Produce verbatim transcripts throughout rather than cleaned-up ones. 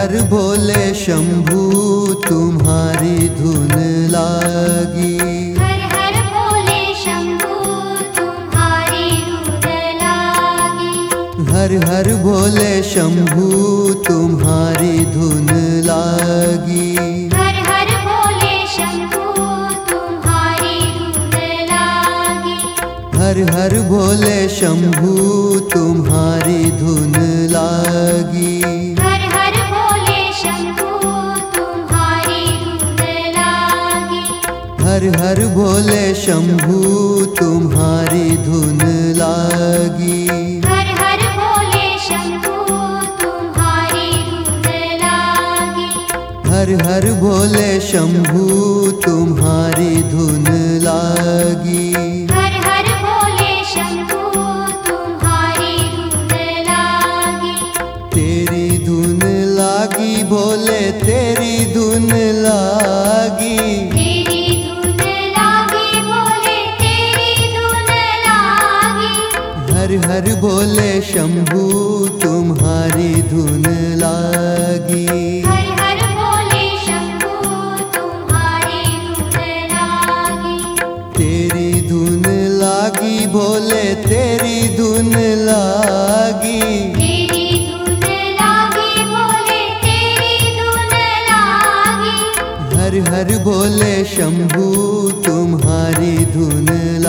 हर भोले शंभू तुम्हारी धुन लागी। हर हर भोले शंभू तुम्हारी धुन लागी। हर हर भोले शंभू तुम्हारी धुन लागी। हर हर भोले शंभू तुम्हारी धुन लागी। हर हर भोले शंभू तुम्हारी धुन लागी। हर हर भोले शंभू तुम्हारी धुन लागी। हर हर भोले शंभू तुम्हारी धुन लागी। हर हर भोले शंभू तुम्हारी धुन लागी। हर हर भोले शंभू तुम्हारी धुन लागी। हर हर भोले शंभू तुम्हारी धुन लागी। तेरी धुन लागी भोले तेरी धुन लागी। तेरी धुन लागी भोले तेरी धुन लागी। हर हर भोले शंभू तुम्हारी धुन लागी। हर हर भोले शंभू तुम्हारी धुन लागी। तेरी धुन लागी भोले तेरी धुन लागी। तेरी धुन लागी भोले तेरी धुन लागी। हर हर भोले शंभू तुम्हारी धुन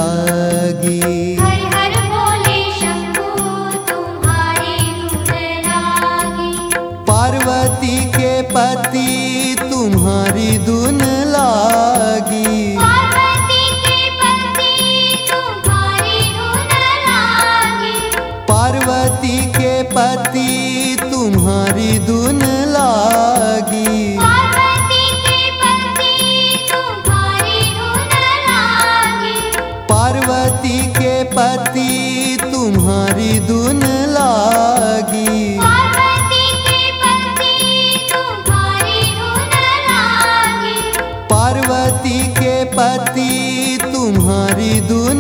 लागी। हर हर भोले शंभू तुम्हारी धुन लागी। पार्वती के पति तुम्हारी धुन लागी। पार्वती के पति तुम्हारी धुन लागी। पार्वती के पति तुम्हारी धुन लागी। पार्वती के पति तुम्हारी धुन लागी। पार्वती के पति तुम्हारी धुन लागी। पार्वती के पति तुम्हारी धुन लागी। पार्वती के पति तुम्हारी धुन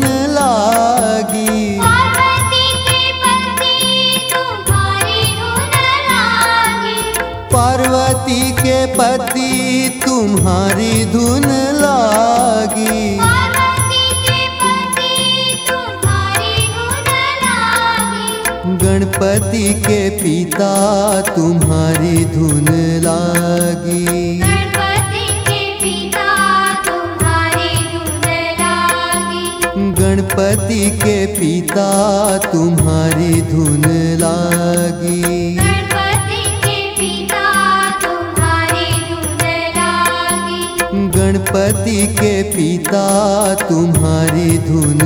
लागी। पार्वती के पति तुम्हारी धुन लागी। पार्वती के पति तुम्हारी धुन लागी। पार्वती के पति तुम्हारी धुन लागी। गणपति के पिता तुम्हारी धुन लागी। गणपति के पिता तुम्हारी धुन लागी। गणपति के पिता तुम्हारी धुन लागी। गणपति के पिता तुम्हारी धुन लागी। गणपति के पिता तुम्हारी धुन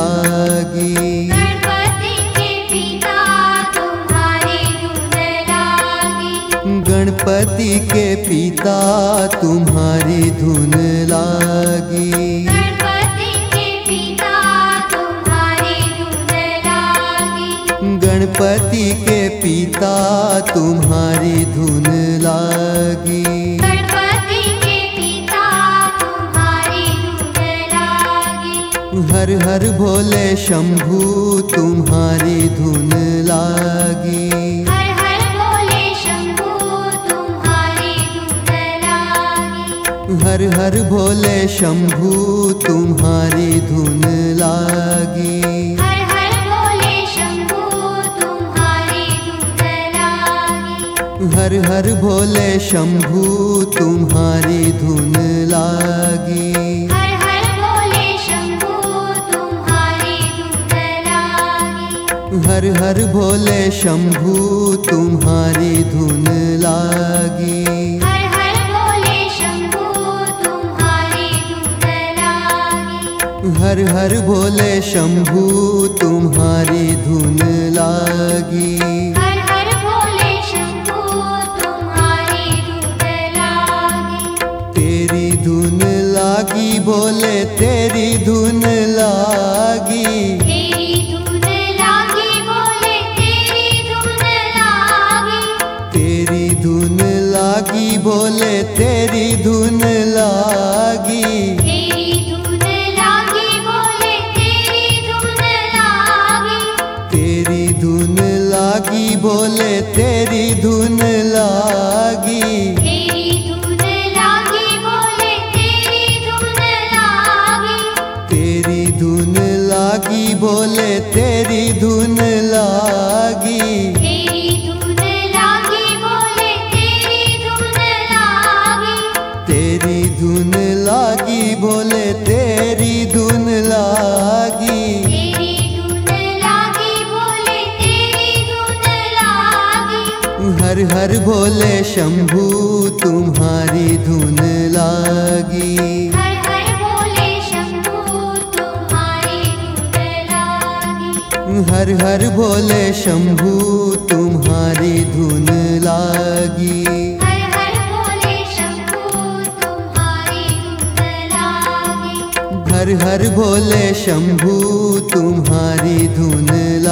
लागी। गणपति के पिता तुम्हारी धुन लागी। गणपति के पिता तुम्हारी धुन लागी। गणपति के पिता तुम्हारी धुन लागी। गणपति के पिता तुम्हारी धुन लागी। गणपति के पिता तुम्हारी धुन लागी। हर हर भोले शंभू तुम्हारी धुन लागी। हर हर भोले शंभू तुम्हारी धुन लागी। हर हर भोले शंभू तुम्हारी धुन लागी। हर हर भोले शंभू तुम्हारी धुन लागी। हर हर भोले शंभू तुम्हारी धुन लागी। हर हर भोले शंभू तुम्हारी धुन लागी। हर हर भोले शंभू तुम्हारी धुन लागी। हर हर भोले शंभू तुम्हारी धुन लागी। हर हर भोले शंभू तुम्हारी धुन लागी। हर हर भोले शंभू तुम्हारी धुन लागी। तेरी धुन लागी भोले तेरी धुन लागी। तेरी धुन लागी भोले तेरी धुन लागी। तेरी धुन लागी भोले तेरी धुन लागी। तेरी धुन लागी भोले तेरी धुन लागी। तेरी धुन लागी भोले तेरी धुन लागी। तेरी धुन लागी बोले तेरी धुन लागी। तेरी धुन लागी बोले तेरी धुन लागी। तेरी धुन लागी बोले तेरी धुन लागी। तेरी धुन लागी बोले तेरी धुन लागी। तेरी धुन लागी बोले तेरी धुन लागी। हर हर भोले शंभू तुम्हारी धुन लागी। हर हर बोले शंभू तुम्हारी धुन लागी। हर हर भोले शंभू तुम्हारी धुन लागी। हर हर बोले शंभू तुम्हारी धुन लागी। हर हर भोले शंभू तुम्हारी धुन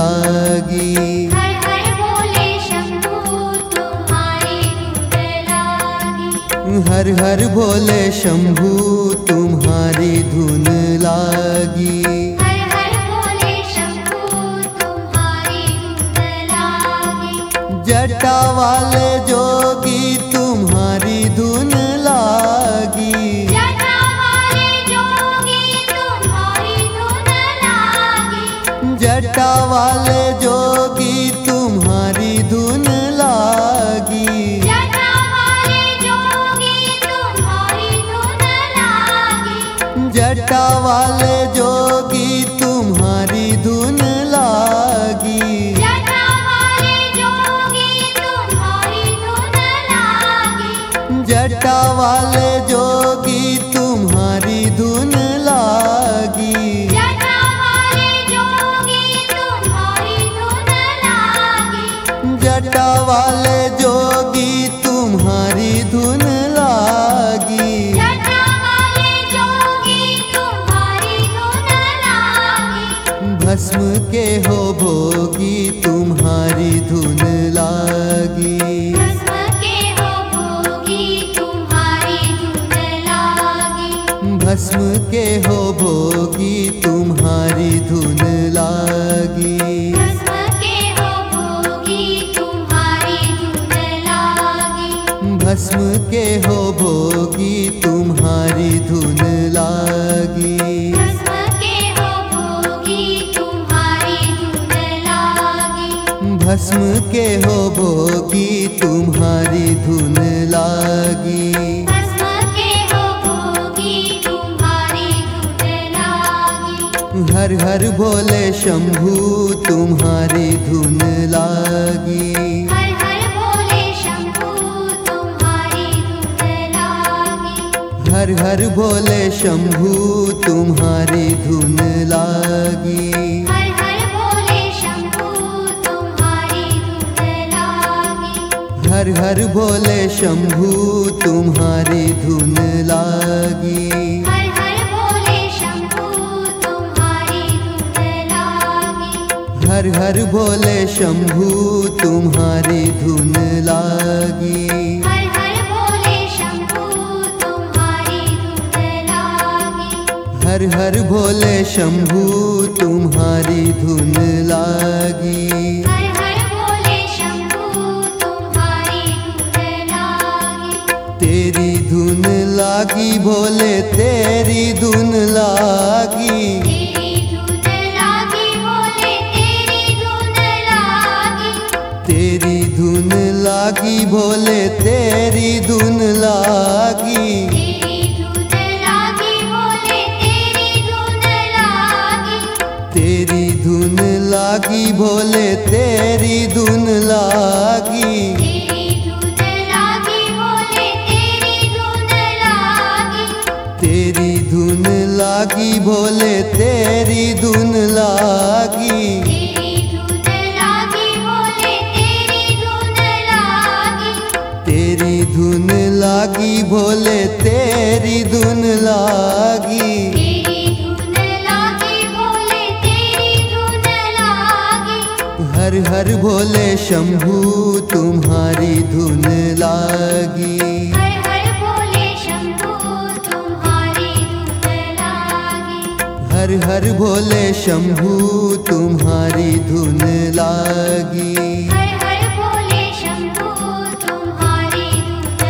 लागी। हर हर बोले शंभू तुम्हारी धुन लागी। हर हर भोले शंभू तुम्हारी धुन लागी। हर हर बोले शंभू तुम्हारी धुन लागी। जटा वाले जोगी तुम्हारी धुन लागी। जटा वाले जोगी तुम्हारी धुन लागी। जटा वाले जोगी तुम्हारी धुन लागी। जटा वाले जोगी तुम्हारी धुन लागी। जटा वाले जोगी तुम्हारी धुन लागी। जटा वाले जोगी तुम्हारी धुन लागी। जटा वाले जोगी तुम्हारी धुन लागी। जटा वाले जोगी तुम्हारी धुन लागी। जटा वाले जोगी तुम्हारी धुन लागी। जटा वाले जोगी तुम्हारी धुन लागी। भस्म के हो भोगी तुम्हारी धुन लागी। भस्म के हो भोगी तुम्हारी धुन लागी। भस्म के हो भोगी तुम्हारी धुन लागी। भस्म के हो भोगी तुम्हारी धुन लागी। भस्म के हो भोगी तुम्हारी धुन लागी। भस्म के हो भोगी तुम्हारी धुन लागी। भस्म के हो भोगी तुम्हारी धुन लागी। भस्म के हो भोगी तुम्हारी धुन लागी। हर हर भोले शंभू तुम्हारी धुन लागी। हर हर बोले शंभू तुम्हारी धुन लागी। हर हर भोले शंभू तुम्हारी धुन लागी। हर हर बोले शंभू तुम्हारी धुन लागी। हर हर भोले शंभू तुम्हारी धुन लागी। हर हर बोले शंभू तुम्हारी धुन लागी। हर हर भोले शंभू तुम्हारी धुन लागी। हर हर बोले शंभू तुम्हारी धुन लागी। हर हर भोले शंभू तुम्हारी धुन लागी। हर हर बोले शंभू तुम्हारी धुन लागी। तेरी धुन लागी भोले तेरी धुन लागी। तेरी धुन लागी बोले तेरी धुन लागी। तेरी धुन लागी भोले तेरी धुन लागी। तेरी धुन लागी बोले तेरी धुन लागी। तेरी धुन लागी भोले तेरी धुन लागी। तेरी धुन लागी बोले तेरी धुन लागी। तेरी धुन लागी भोले तेरी धुन लागी। तेरी धुन लागी बोले तेरी धुन लागी। तेरी धुन लागी भोले तेरी धुन लागी। तेरी धुन लागी बोले तेरी धुन लागी। हर हर भोले शंभू तुम्हारी धुन लागी। हर हर बोले शंभू तुम्हारी धुन लागी। हर हर भोले शंभू तुम्हारी धुन लागी। हर हर बोले शंभू तुम्हारी धुन